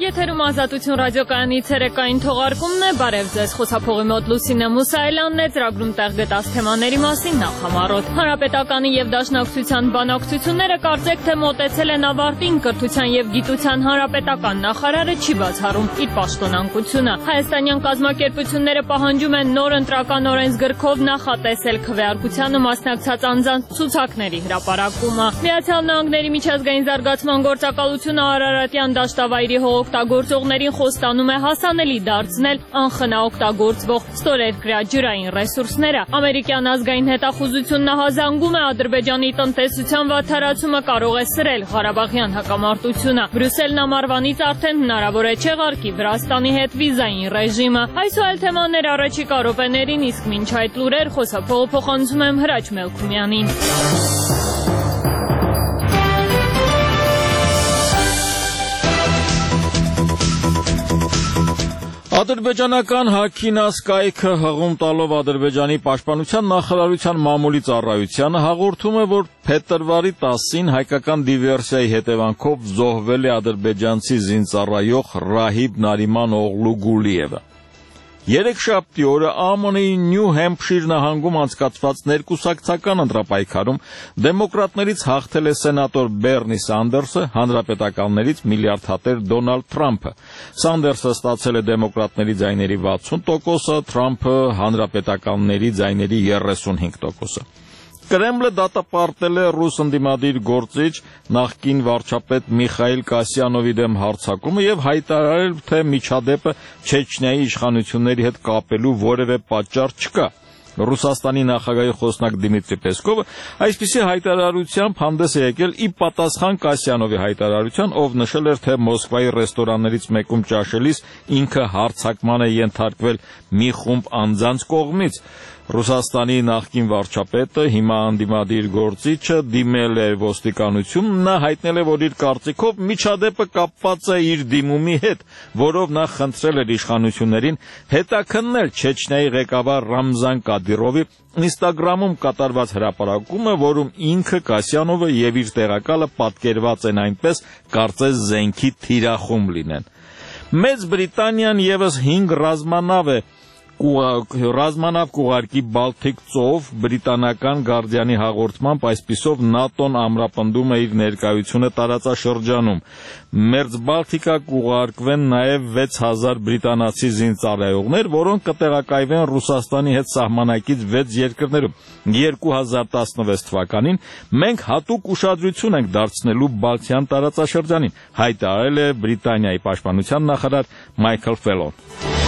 Եթերում Ազատություն ռադիոկայանի ցերեկային թողարկումն է, բարև ձեզ, խոսափողի մոտ Լուսինե Մուսայելյանն է, ծրագրում տեղ գտած թեմաների մասին նախամարոտ։ Հանրապետականի եւ Դաշնակցության բանակցությունները կարծեք թե մոտեցել են ավարտին, կրթության եւ գիտության հանրապետական նախարարը չի բացառում իր պաշտոնանկությունը։ Հայաստանյան կազմակերպությունները պահանջում են նոր ընտրական օրենսգրքով նախատեսել քվեարկությանը մասնակցած անձանց ցուցակների հրապարակումը։ Միացյալ Նահանգների միջազգային զարգացման գործակալությունը Արարատյան դաշտավայրի հողօգտագործողներին խոստանում է հասանելի դարձնել անխնա օգտագործվող ստորերկրյա ջրային ռեսուրսները։ Ամերիկյան ազգային հետախուզությունն հազանգում է Ադրբեջանի տնտեսության վատթարացումը կարող է սրել Ղարաբաղյան հակամարտությունը։ Բրյուսելն ամառվանից արդեն հնարավոր է չեղարկի Վրաստանի հետ վիզային ռեժիմը։ Այս ու այլ թեմաներ առաջիկա րոպեներին, իսկ մինչ այդ լուրեր խոսափողը փոխանցում եմ Հրաչ Մելքումյանին։ Ադրբեջանական Հաքինաս կայքը հղում տալով Ադրբեջանի պաշտպանության նախարարության մամուլի ծառայությանը հաղորդում է, որ փետրվարի 10-ին հայկական դիվերսիայի հետևանքով զոհվել է ադրբեջանցի զինծառայող Ռահիբ Նարիման օղլու Գուլիևը։ Երեքշաբթի օրը ԱՄՆ-ի Նյու Հեմփշիր նահանգում անցկացված ներկուսակցական ընտրապայքարում դեմոկրատներից հաղթել է սենատոր Բերնի Սանդերսը, հանրապետականներից միլիարդատեր Դոնալդ Թրամփը։ Սանդերսը ստացել է դեմոկրատների ձայների 60%-ը, Թրամփը հանրապետականների ձայների 35%-ը։ Կրեմլը դատապարտել է ռուս ընդդիմադիր գործիչ նախկին վարչապետ Միխայիլ Կասյանովի դեմ հարձակումը եւ հայտարարել, թե միջադեպը Չեչնիայի իշխանությունների հետ կապելու որևէ պատճառ չկա։ Ռուսաստանի նախագահի խոսնակ Դիմիտրի Պեսկովը այսպիսի հայտարարությամբ հանդես է եկել ի պատասխան Կասյանովի հայտարարության, ով նշել էր, թե Մոսկվայի ռեստորաններից մեկում ճաշելիս ինքը հարձակման է ենթարկվել մի խումբ անձանց կողմից։ Ռուսաստանի նախկին վարչապետը, հիմա ընդդիմադիր գործիչը դիմել է ոստիկանություն, նա հայտնել է, որ իր կարծիքով միջադեպը կապված է իր դիմումի հետ, որով նա խնդրել էր իշխանություններին հետաքննել Չեչնիայի ղեկավար Ռամզան Կադիրովի Instagram-ում կատարված հրապարակումը, որում ինքը Կասյանովը եւ իր տեղակալը պատկերված են այնպես, կարծես զենքի թիրախում լինեն։ Մեծ Բրիտանիան եւս 5 ռազմանավ կուղարկի Բալթիկ ծով, բրիտանական Գարդիանի հաղորդմամբ այսպիսով ՆԱՏՕ-ն ամրապնդում է իր ներկայությունը տարածաշրջանում։ Մերձ Բալթիկա կուղարկվեն նաև 6000 բրիտանացի զինծառայողներ, որոնք կտեղակայվեն Ռուսաստանի հետ սահմանակից 6 երկրներում։ 2016 թվականին մենք հատուկ ուշադրություն ենք դարձնելու Բալթյան տարածաշրջանին, հայտարարել է Բրիտանիայի պաշտպանության նախարար Մայքլ Ֆելոն։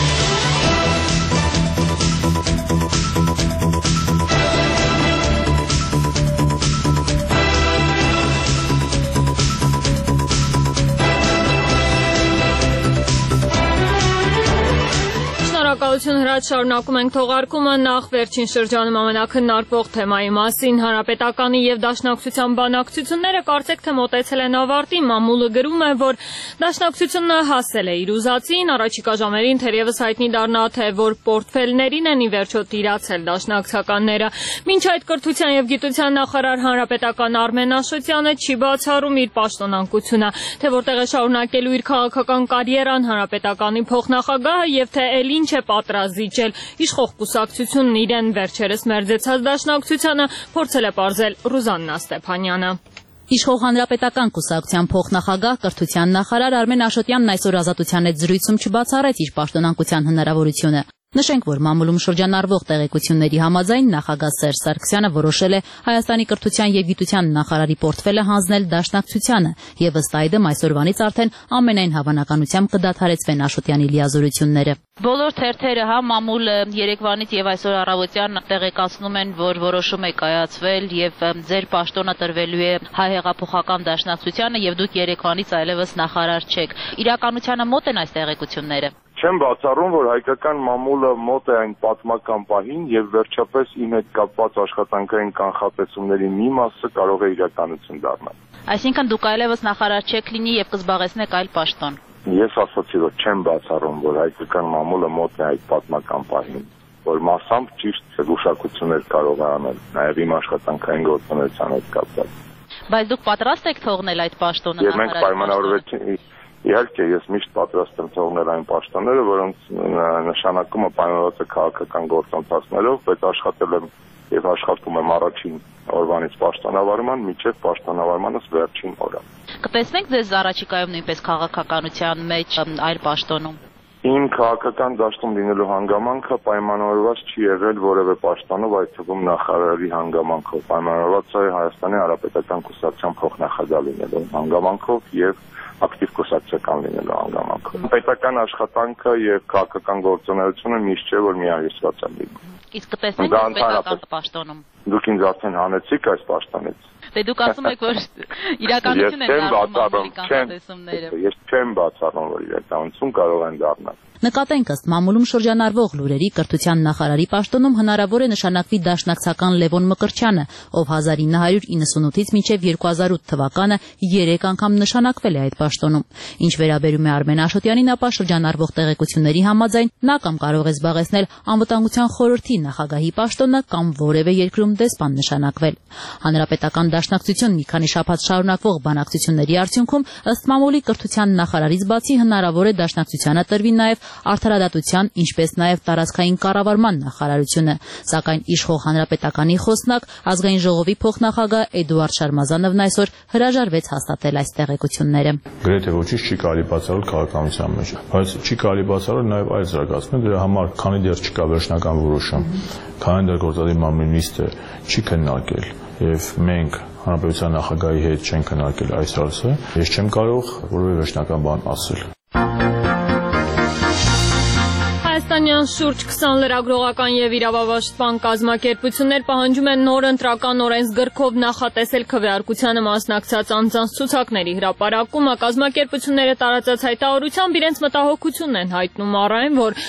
Շնորհակալություն Հրաչ, շարունակում ենք թողարկումը նախ վերջին շրջանում ամենակննարկվող թեմայի մասին։ Հանրապետականի եւ Դաշնակցության բանակցությունները կարծեք թե մոտեցել են ավարտին, մամուլը գրում է, որ Դաշնակցությունը հասել է իր ուզածին, առաջիկա ժամերին թերևս հայտնի դառնա, թե որ պորտֆելներին են ի վերջո տիրացել դաշնակցականները։ Մինչ այդ կրթության եւ գիտության նախարար հանրապետական Արմեն Աշոտյանը չի բացառում իր պաշտոնանկությունը, թե որտեղ է շարունակելու իր քաղաքական կարիերան հանրապետականի փոխնախագահը եւ թե ել ինչ է պատրաստ զիջել իշխող կուսակցությունն իրեն վերջերս մերձեցած Դաշնակցությանը, փորձել է պարզել Ռուզաննա Ստեփանյանը։ Իշխող հանրապետական կուսակցության փոխնախագահ կրթության նախարար Արմեն Աշոտյանն այսօր Ազատության հետ զրույցում չբացառեց իր պաշտոնանկության հնարավորությունը։ Նշենք, որ մամուլում շրջանառվող տեղեկությունների համաձայն նախագահ Սերժ Սարգսյանը որոշել է Հայաստանի կրթության եւ գիտության նախարարի պորտֆելը հանձնել Դաշնակցությանը, եւ ըստ այդմ այսօրվանից արդեն ամենայն հավանականությամբ կդադարեցվեն Աշոտյանի լիազորությունները։ Բոլոր թերթերը, մամուլը երեկվանից եւ այսօր առավոտյան տեղեկացնում են, որ որոշում է կայացվել եւ ձեր պաշտոնը տրվելու է Հայ հեղափոխական Դաշնակցությանը եւ դուք երեկվանից այլևս նախարար չեք։ Իրականությանը մոտ են այս տեղեկությունները։ Չեմ բացառում, որ հայկական մամուլը մոտ է այն պատմական պահին եւ վերջապես իմ հետ կապված աշխատանքային կանխատեսումների մի մասը կարող է իրականություն դառնալ։ Այսինքն դուք այլևս նախարար չեք լինի եւ կզբաղեցնեք այլ պաշտոն։ Ես ասացի, որ չեմ բացառում, որ հայկական մամուլը մոտ է այդ պատմական պահին, որ մասամբ ճիշտ զգուշակություններ կարող է անել, նաեւ իմ աշխատանքային գործունեության հետ կապված։ Բայց դուք պատրաստ եք թողնել այդ պաշտոնը նախարարի։ Իհարկե, ես միշտ պատրաստ եմ թողնել այն պաշտոնները, որոնց նշանակումը պայմանավորված է քաղաքական գործընթացներով, բայց աշխատել եմ եւ աշխատում եմ առաջին օրվանից պաշտոնավարման մինչեւ պաշտոնավարմանս վերջին օրը։ Կտեսնենք ձեզ առաջիկայում նույնպես քաղաքականության մեջ այլ պաշտոնում։ Իմ քաղաքական դաշտում լինելու հանգամանքը պայմանավորված չի եղել որևէ պաշտոնով, այդ թվում նախարարի հանգամանքով, պայմանավորված է Հայաստանի Հանրապետական Կուսակցության փոխնախագահ լինելու հանգամանքով եւ ակտիվ կուսակցական լինելու հանգամանքով։ Պետական աշխատանքը եւ քաղաքական գործունեությունը միշտ չէ որ միահյուսված են լինում։ Իսկ կտեսնենք պետական պաշտոնում։ Դուք ինձ արդեն հանեցիք այս պաշտոնից։ Դե դուք ասում եք որ իրականություն են դառնում կանխատեսումները։ Ես չեմ բացառում որ իրականություն կարող են դառնալ։ Նկատենք ըստ մամուլում շրջանառվող լուրերի կրթության նախարարի պաշտոնում հնարավոր է նշանակվի դաշնակցական Լևոն Մկրտչյանը, ով 1998-ից մինչև 2008 թվականը 3 անգամ նշանակվել է այդ պաշտոնում։ Ինչ վերաբերում է Արմեն Աշոտյանին, ապա շրջանառվող տեղեկությունների համաձայն նա կամ կարող է զբաղեցնել անվտանգության խորհրդի նախագահի պաշտոնը կամ որևէ երկրում դեսպան նշանակվել։ Հանրապետական դաշնակցություն մի քանի շաբաթ շարունակվող բանակցությունների արդյունքում ըստ մամուլի կրթության նախարարից բացի հնարավոր է դաշնակցությանը տրվի նաև Արդարադատության, ինչպես նաև տարածքային կառավարման նախարարությունը, սակայն իշխող հանրապետականի խոսնակ ազգային ժողովի փոխնախագահ Էդուարդ Շարմազանովն այսօր հրաժարվեց հաստատել այս տեղեկությունները։ Գրեթե ոչինչ չի կարելի բացառել քաղաքականության մեջ, բայց չի կարելի բացառել նաև այլ զարգացումներ, դրա համար քանի դեռ չկա վերջնական որոշում, քանի դեռ գործադիր մամուլի նիստը չի քննարկել եւ մենք հանրապետության նախագահի հետ չենք քննարկել այս հարցը, ես չեմ կարող որևէ վերջնական բան ասել։ Հայաստանյան շուրջ 20 լրագրողական եւ իրավապաշտպան կազմակերպություններ պահանջում են նոր ընտրական օրենսգրքով նախատեսել քվեարկությանը մասնակցած անձանց ցուցակների հրապարակումը։ Կազմակերպությունները տարածած հայտարարությամբ իրենց մտահոգությունն են հայտնում առ այն, որ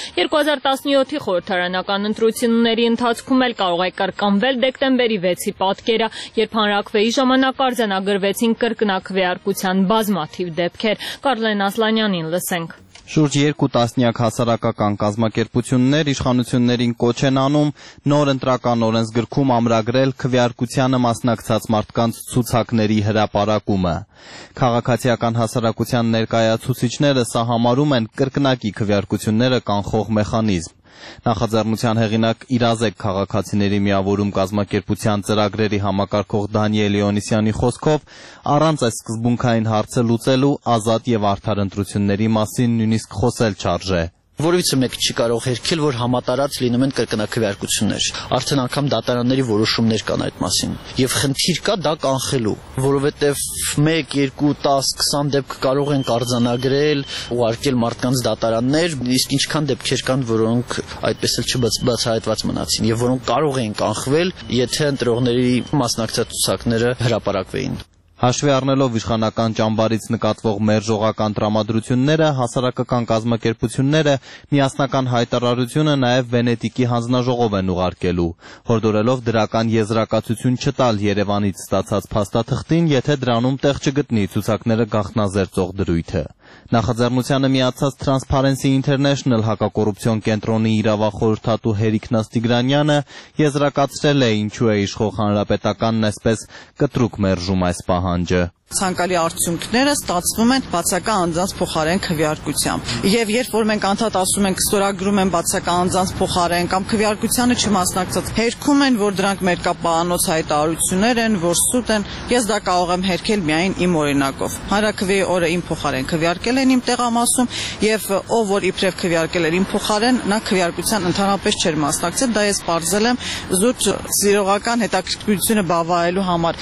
2017-ի խորհրդարանական ընտրությունների ընթացքում էլ կարող է կրկնվել դեկտեմբերի 6-ի պատկերը, երբ հանրաքվեի ժամանակ արձանագրվեցին կրկնակվեարկության բազմաթիվ դեպքեր։ Կարլեն Ասլանյանին լսենք։ Շուրջ 2 տասնյակ հասարակական կազմակերպություններ իշխանություններին կոչ են անում նոր ընտրական օրենսգրքում ամրագրել քվեարկությանը մասնակցած մարդկանց ցուցակների հրապարակումը։ Քաղաքացիական հասարակության ներկայացուցիչները սա համարում են կրկնակի քվեարկությունները կանխող մեխանիզմ։ Նախաձեռնության հեղինակ Իրազեկ քաղաքացիների միավորում կազմակերպության ծրագրերի համակարգող Դանիել Լեոնիսյանի խոսքով առանց այս սկզբունքային հարցը լուծելու ազատ եւ արդար ընտրությունների մասին նույնիսկ խոսել չարժե։ Որևիցե մեկը չի կարող հերքել, որ համատարած լինում են կրկնակվեարկություններ։ Արդեն անգամ դատարանների որոշումներ կան այդ մասին։ Եվ խնդիր կա դա կանխելու, որովհետև 1, 2, 10, 20 դեպք կարող են արձանագրել, ուղարկել մարդկանց դատարաններ, իսկ ինչքան դեպքեր կան, որոնք այդպես էլ չբացահայտված մնացին եւ որոնք կարող են կանխվել, եթե ընտրողների մասնակցած ցուցակները հրապարակվեին։ Հաշվի առնելով իշխանական ճամբարից նկատվող մերժողական տրամադրությունները, հասարակական կազմակերպությունները միասնական հայտարարությունը նաև Վենետիկի հանձնաժողով են ուղարկելու, հորդորելով դրական եզրակացություն չտալ Երևանից ստացած փաստաթղթին, եթե դրանում տեղ չգտնի ցուցակները գաղտնազերծող դրույթը։ Նախաձեռնությանը միացած Transparency International հակակոռուպցիոն կենտրոնի իրավախորհրդատու Հերիկ Նաստիգրանյանը եզրակացրել է ինչու է իշխող հանրապետականն այսպես կտրուկ մերժում այս պահանջը։ Ցանկալի արդյունքները ստացվում են բացական անձանց փոխարեն քվեարկությամբ։ Եվ երբ որ մենք անդադ ասում ենք ստորագրում են բացական անձանց փոխարեն կամ քվեարկությանը չմասնակցած, հերքում են, որ դրանք մերկապահանոց հայտարարություններ են, որ սուտ են, ես դա կարող եմ հերքել միայն իմ օրինակով։ Հանրաքվեի օրը իմ փոխարեն քվեարկել են իմ տեղամասում եւ ով որ իբրև քվեարկել էր իմ փոխարեն, նա քվեարկության ընդհանրապես չէր մասնակցել, դա ես բարձել եմ զուտ սիրողական հետաքրքրությունը բավարարելու համար։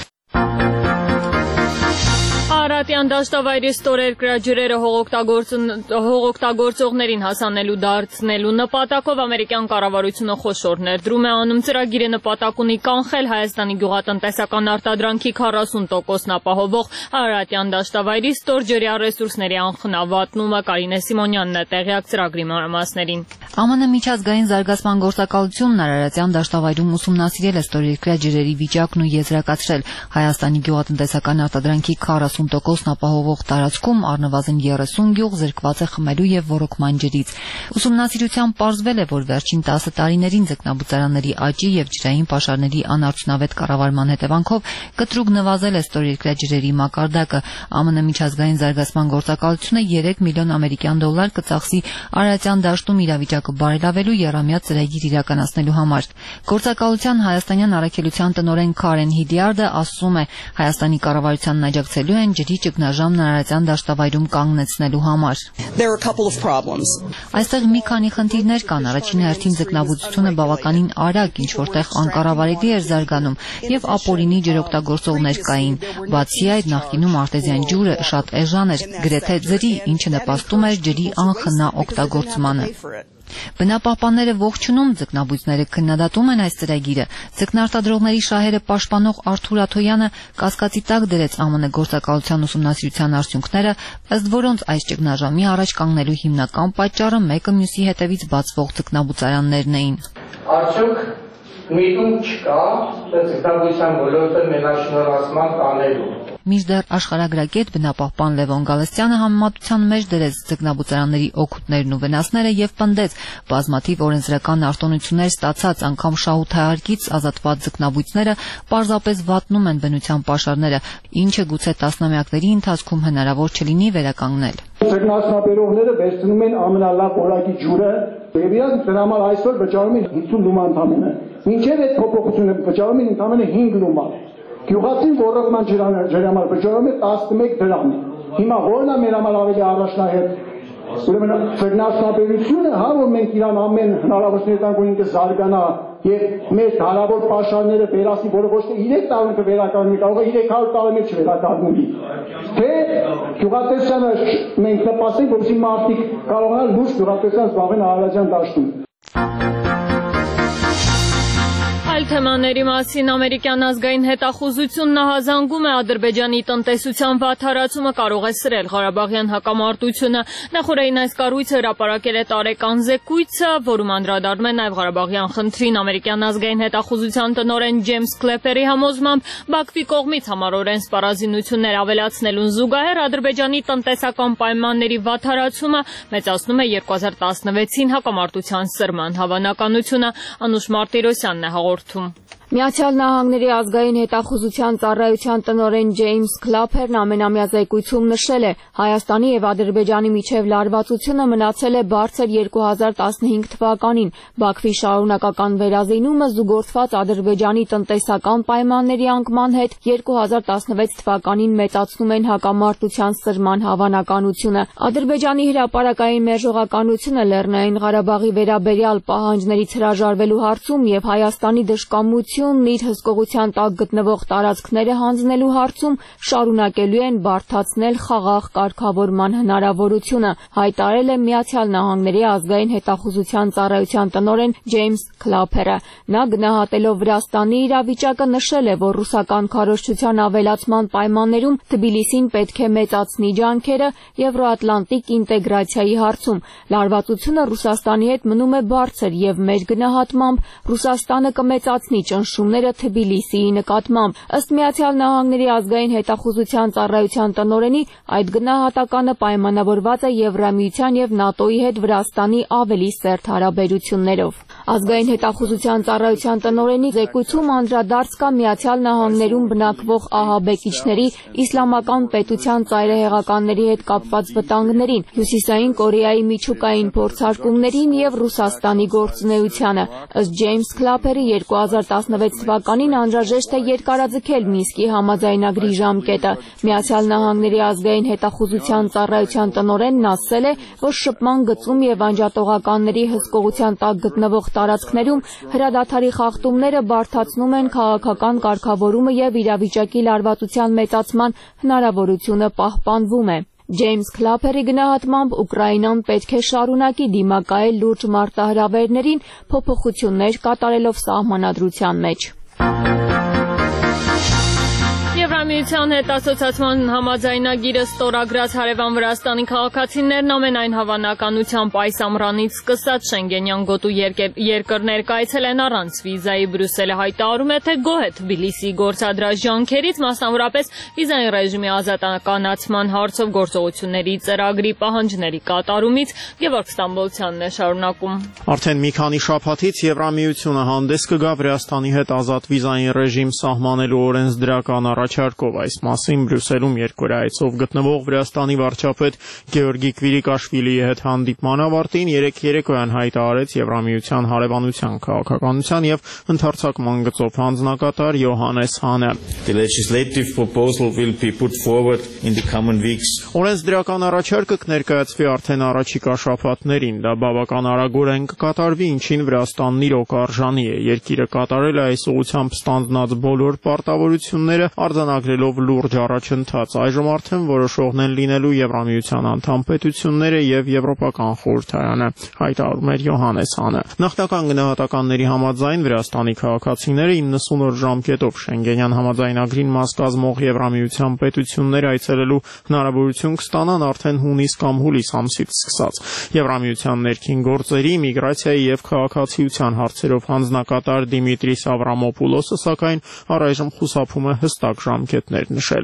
Արարատյան դաշտավայրի ստորերկրաջրերը հողօգտագործողներին հասանելի դարձնելու նպատակով ամերիկյան կառավարությունը խոշոր ներդրում է անում։ Ծրագիրը նպատակ ունի կանխել Հայաստանի գյուղատնտեսական արտադրանքի 40%-ն ապահովող Արարատյան դաշտավայրի ստորջրյա ռեսուրսների անխնա վատնումը։ Կարինե Սիմոնյանն է տեղյակ ծրագրի մանրամասներին։ ԱՄՆ միջազգային զարգացման գործակալությունն Արարատյան դաշտավայրում ուսումնասիրել է ստորերկրյա ջրերի վիճակն ու եզրակացրել Հայաստանի գյուղատնտեսական արտադրանքի 40%-ն ապահովող տարածքում առնվազն 30 գյուղ զրկված է խմելու եւ ոռոգման ջրից։ Ուսումնասիրությամբ պարզվել է, որ վերջին 10 տարիներին ձկնաբուծարանների աճի եւ ջրային պաշարների անարդյունավետ կառավարման հետևանքով կտրուկ նվազել է ստորերկրյա ջրերի մակարդակը։ ԱՄՆ միջազգային զարգացման գործակալությունը 3 միլիոն ամերիկյան դոլար կծախսի Արարատյան դաշտում իրավիճակը բարելավելու եռամյա ծրագիր իրականացնելու համար։ Գործակալության հայաստանյան առաքելության տնօրեն Քարեն Հիդիարդը ասում է, Հայաստանի կառավարությանն աջակցելու են ջրի ճգնաժամն Արարատյան դաշտավայրում կանգնեցնելու համար։ Այստեղ մի քանի խնդիրներ կան։ Առաջին հերթին ձկնաբուծությունը բավականին արագ, ինչ որտեղ անկառավարելի էր զարգանում, եւ ապօրինի ջրօգտագործողներ կային։ Բացի այդ, նախկինում արտեզյան ջուրը շատ էժան էր, գրեթե ձրի, ինչը նպաստում էր ջրի անխնա օգտագործմանը։ Բնապահպանները ողջունում, ձկնաբույծները քննադատում են այս ծրագիրը։ Ձկնարտադրողների շահերը պաշտպանող Արթուր Աթոյանը կասկածի տակ դրեց ԱՄՆ գործակալության ուսումնասիրության արդյունքները, ըստ որոնց այս ճգնաժամի առաջ կանգնելու հիմնական պատճառը մեկը մյուսի հետևից բացվող ձկնաբուծարաններն էին։ Արդյոք միտում չկա ձկնաբույսության ոլորտը մենաշնորհացման տանելու։ Մինչդեռ աշխարհագրագետ բնապահպան Լևոն Գալստյանը համեմատության մեջ դրեց ձկնաբուծարանների օգուտներն ու վնասները եւ պնդեց, բազմաթիվ օրենսդրական արտոնություններ ստացած անգամ շահութայարգից ազատված ձկնաբույծները պարզապես վատնում են բնության պաշարները, ինչը գուցե տասնամյակների ընթացքում հնարավոր չլինի վերականգնել։ Ձկնասնապերողները վերցնում են ամենալավ որակի ջուրը եւ իրենք դրա համար այսօր վճարում են 50 լումա ընդամենը։ Մինչեւ այդ փոփոխությունը վճարում են ընդամենը 5 լումա։ Գյուղացին ոռոգման ջրի համար վճարում է 11 դրամ։ Հիմա որն է մեր համար ավելի առաջնահերթ։ Ուրեմն ձկնասնապերությունը, հա, որ մենք իրան ամեն հնարավորություններ տանք, որ ինքը զարգանա եւ մեր հարավոր պաշարները վերասի, որը ոչ թե 3 տարում կվերականգնի, կարող է 300 տարի մեջ վերականգնի։ Թե գյուղատնտեսությանը մենք նպաստենք, որպեսզի մարդիկ կարողանան լուրջ գյուղատնտեսությամբ զբաղվել Արարատյան դաշտում։ Այլ թեմաների մասին ամերիկյան ազգային հետախուզությունն նահանջում է Ադրբեջանի տնտեսության վատթարացումը կարող է սրել Ղարաբաղյան հակամարտությունը։ Նախորդին այս կառույցը հրապարակել է տարեկան զեկույցը, որում անդրադառնում է նաև Ղարաբաղյան խնդրին։ Ամերիկյան ազգային հետախուզության տնօրեն Ջեյմս Քլեփերի համոզմամբ Բաքվի կողմից համառորեն սպառազինություններ ավելացնելուն զուգահեռ Ադրբեջանի տնտեսական պայմանների վատթարացումը մեծացնում է 2016-ին հակամարտության սրման հավանականությունը։ Անուշ Մարտիրոսյանն է հաղորդում։ Միացյալ Նահանգների ազգային հետախուզության ծառայության տնօրեն Ջեյմս Քլեփերն ամենամյա զեկույցում նշել է, Հայաստանի եւ Ադրբեջանի միջև լարվածությունը մնացել է բարձր 2015 թվականին։ Բաքվի շարունակական վերազինումը զուգորդված Ադրբեջանի տնտեսական պայմանների անկման հետ 2016 թվականին մեծացնում են հակամարտության սրման հավանականությունը։ Ադրբեջանի հրապարակային մերժողականությունը Լեռնային Ղարաբաղի վերաբերյալ պահանջներից հրաժարվելու հարցում եւ Հայաստանի դժկամությունը իր հսկողության տակ գտնվող տարածքները հանձնելու հարցում շարունակելու են բարդացնել խաղաղ կարգավորման հնարավորությունը, հայտարարել է Միացյալ Նահանգների ազգային հետախուզության ծառայության տնօրեն Ջեյմս Քլեփերը։ Նա գնահատելով Վրաստանի իրավիճակը նշել է, որ ռուսական քարոզչության ավելացման պայմաններում Թբիլիսին պետք է մեծացնի ջանքերը Եվրոատլանտիկ ինտեգրացիայի հարցում։ Լարվածությունը Ռուսաստանի հետ մնում է բարձր եւ մեր գնահատմամբ Ռուսաստանը կմեծացնի ճնշումները Թբիլիսիի նկատմամբ։ Ըստ Միացյալ Նահանգների ազգային հետախուզության ծառայության տնօրենի, այդ գնահատականը պայմանավորված է Եվրամիության եւ ՆԱՏՕ-ի հետ Վրաստանի ավելի սերտ հարաբերություններով։ Ազգային հետախուզության ծառայության տնօրենի զեկույցում անդրադարձ կա Միացյալ Նահանգներում բնակվող ահաբեկիչների իսլամական պետության ծայրահեղականների հետ կապված վտանգներին, Հյուսիսային Կորեայի միջուկային փորձարկումներին եւ Ռուսաստանի գործունեությանը։ Ըստ Ջեյմս Քլեփերի 2016 թվականին անհրաժեշտ է երկարաձգել Մինսկի համաձայնագրի ժամկետը։ Միացյալ Նահանգների ազգային հետախուզության ծառայության տնօրենն ասել է, որ շփման գծում եւ անջատողականների հսկողության տակ գտնվող տարածքներում հրադադարի խախտումները բարդացնում են քաղաքական կարգավորումը եւ իրավիճակի լարվածության մեծացման հնարավորությունը պահպանվում է։ Ջեյմս Քլեփերի գնահատմամբ Ուկրաինան պետք է շարունակի դիմակայել լուրջ մարտահրավերներին, փոփոխություններ կատարելով սահմանադրության մեջ։ Եվրամիության հետ ասոցիացման համաձայնագիրը ստորագրած հարևան Վրաստանի քաղաքացիներն ամենայն հավանականությամբ այս ամռանից սկսած Շենգենյան գոտու երկրներ կայցել են առանց վիզայի։ Բրյուսելը հայտարարում է, թե գոհ է Թբիլիսիի գործադրած ջանքերից, մասնավորապես վիզային ռեժիմի ազատականացման հարցով գործողությունների ծրագրի պահանջների կատարումից։ Գևորգ Ստամբոլցյանն է շարունակում։ Արդեն մի քանի շաբաթից Եվրամիությունը հանդես կգա Վրաստանի հետ ազատ վիզային ռեժիմ սահմանելու օրենսդրական առաջարկով։ Այս մասին Բրյուսելում երկօրյա այցով գտնվող Վրաստանի վարչապետ Գեորգի Կվիրիկաշվիլիի հետ հանդիպման ավարտին երեկոյան հայտարարեց Եվրամիության հարևանության քաղաքականության եւ ընդարձակման գծով հանձնակատար Յոհանես Հանը։ Օրենսդրական առաջարկը կներկայացվի արդեն առաջիկա շաբաթներին։ Դա բավական արագորեն կկատարվի, ինչին Վրաստանն իրոք արժանի է։ Երկիրը կատարել է այս ուղղությամբ ստանձնած բոլոր պարտավորությունները, արձանագրելով լուրջ առաջընթաց։ Այժմ արդեն որոշողն են լինելու Եվրամիության անդամ պետությունները եւ Եվրոպական խորհրդարանը, հայտարարում էր Յոհանես Հանը։ Նախնական գնահատականների համաձայն Վրաստանի քաղաքացիները 90 օր ժամկետով Շենգենյան համաձայնագրին մաս կազմող Եվրամիության պետություններ այցելելու հնարավորություն կստանան արդեն հունիս կամ հուլիս ամսից սկսած։ Եվրամիության ներքին գործերի, միգրացիայի եւ քաղաքացիության հարցերով հանձնակատար Դիմիտրիս Ավրամոպուլոսը սակայն առայժմ խուսափում է հստակ ժամկետներ նշել։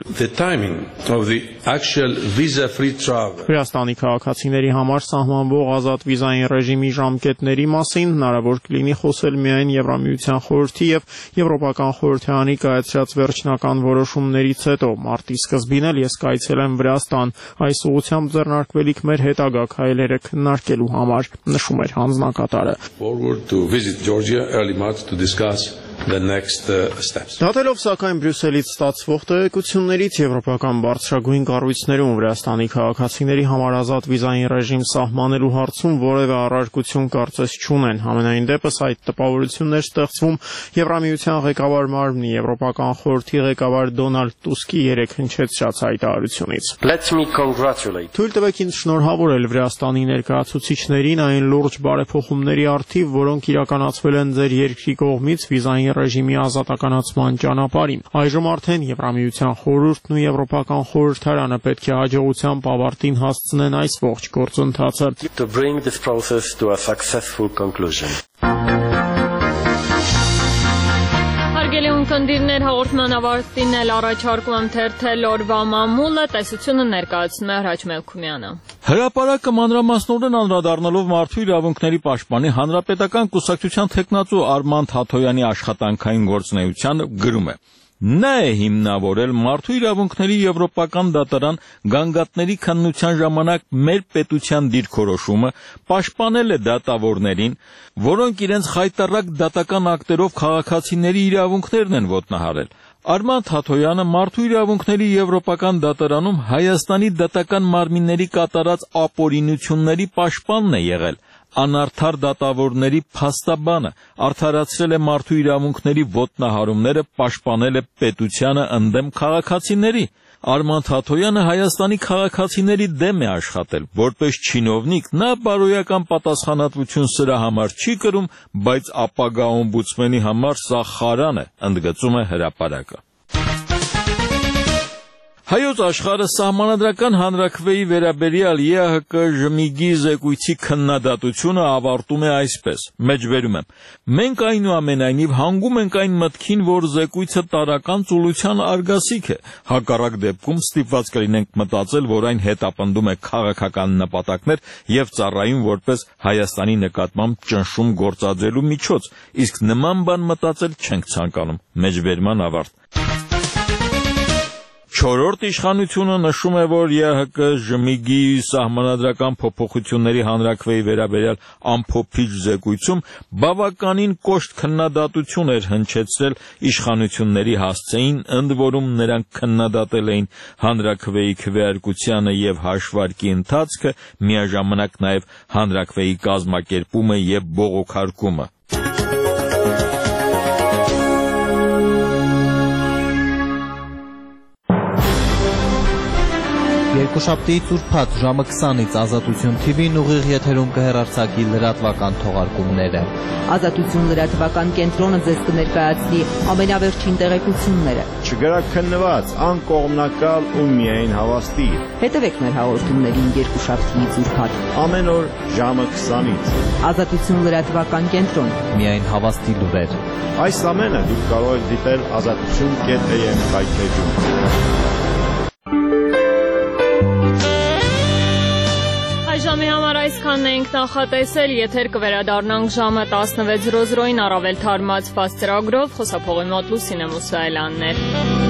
Վրաստանի քաղաքացիների համար սահմանվող ազատ վիզային ռեժիմի ժամկետների մասին հնարավոր կլինի խոսել միայն Եվրամիության խորհրդի եւ Եվրոպական խորհրդարանի կայացրած վերջնական որոշումներից հետո։ Մարտի սկզբին էլ ես կայցելեմ Վրաստան այս ուղղությամբ ձեռնարկվելիք մեր հետագա քայլերը քննարկելու համար, նշում էր հանձնակատարը։ Դատելով սակայն Բրյուսելից ստացվող տեղեկություններից Եվրոպական բարձրագույն կառույցներում Վրաստանի քաղաքացիների համար ազատ վիզային ռեժիմ սահմանելու հարցում որևէ առարկություն կարծես չունեն։ Համենայն դեպս այդ տպավորությունն էր ստեղծվում Եվրամիության ղեկավար մարմնի Եվրոպական խորհրդի ղեկավար Դոնալդ Տուսկի երեկ հնչեցրած հայտարարությունից։ Թույլ տվեք ինձ շնորհավորել Վրաստանի ներկայացուցիչներին այն լուրջ բարեփոխումների առթիվ, որոնք իրականացվել են ձեր երկրի կողմից վիզային ռեժիմի ազատականացման ճանապարհին։ Այժմ արդեն Եվրամիության խորհուրդն ու Եվրոպական խորհրդարանը պետք է հաջողությամբ ավարտին հասցնեն այս ողջ գործընթացը։ Հարգելի ունկնդիրներ, հաղորդման ավարտին էլ առաջարկում եմ թերթել օրվա մամուլը, տեսությունը ներկայացնում է Հրաչ Մելքումյանը։ Հրապարակը մանրամասնորեն անդրադառնալով մարդու իրավունքների պաշտպանի հանրապետական կուսակցության թեկնածու Արման Թաթոյանի աշխատանքային գործունեությանը գրում է. Նա է հիմնավորել մարդու իրավունքների եվրոպական դատարան գանգատների քննության ժամանակ մեր պետության դիրքորոշումը, պաշտպանել է դատավորներին, որոնք իրենց խայտառակ դատական ակտերով քաղաքացիների իրավունքներն են ոտնահարել։ Արման Թաթոյանը մարդու իրավունքների եվրոպական դատարանում Հայաստանի դատական մարմինների կատարած ապօրինությունների պաշտպանն է եղել։ Անարդար դատավորների փաստաբանը, արդարացրել է մարդու իրավունքների ոտնահարումները, պաշտպանել է պետությանը ընդդեմ քաղաքացիների։ Արման Թաթոյանը Հայաստանի քաղաքացիների դեմ է աշխատել։ Որպես չինովնիկ նա բարոյական պատասխանատվություն սրա համար չի կրում, բայց ապագա օմբուդսմենի համար սա խարան է, ընդգծում է հրապարակը։ Հայոց աշխարհը սահմանադրական հանրաքվեի վերաբերյալ ԵԱՀԿ ժմիգի զեկույցի քննադատությունը ավարտում է այսպես. Մեջբերում եմ. մենք այնուամենայնիվ հանգում ենք այն մտքին, որ զեկույցը տարրական ծուլության արգասիկ է։ Հակառակ դեպքում ստիպված կլինենք մտածել, որ այն հետապնդում է քաղաքական նպատակներ եւ ծառայում որպես Հայաստանի նկատմամբ ճնշում գործադրելու միջոց, իսկ նման բան մտածել չենք ցանկանում։ Մեջբերման ավարտ։ Չորրորդ իշխանությունը նշում է, որ ԵԱՀԿ ժմիգի սահմանադրական փոփոխությունների հանրաքվեի վերաբերյալ ամփոփիչ զեկույցում բավականին կոշտ քննադատություն էր հնչեցրել իշխանությունների հասցեին, ընդ որում նրանք քննադատել էին հանրաքվեի քվեարկությանը եւ հաշվարկի ընթացքը, միաժամանակ նաեւ հանրաքվեի կազմակերպումը եւ բողոքարկումը։ Երկուշաբթիից ուրբաթ ժամը 20-ից Ազատություն TV-ն ուղիղ եթերում կհեռարձակի լրատվական թողարկումները։ Ազատություն լրատվական կենտրոնը ձեզ կներկայացնի ամենավերջին տեղեկությունները։ Չգրաքննված, անկողմնակալ ու միայն հավաստի։ Հետևեք մեր հաղորդումներին երկուշաբթիից ուրբաթ։ Ամեն օր ժամը 20-ից։ Ազատություն լրատվական կենտրոն։ Միայն հավաստի լուրեր։ Այս ամենը դուք կարող եք դիտել azatutun.am կայքեջում։ Ժամի համար այսքանն էինք նախատեսել, եթեր կվերադառնանք ժամը 16:00-ին առավել թարմացված ծրագրով, խոսափողի մոտ Լուսինե Մուսայելյանն էր։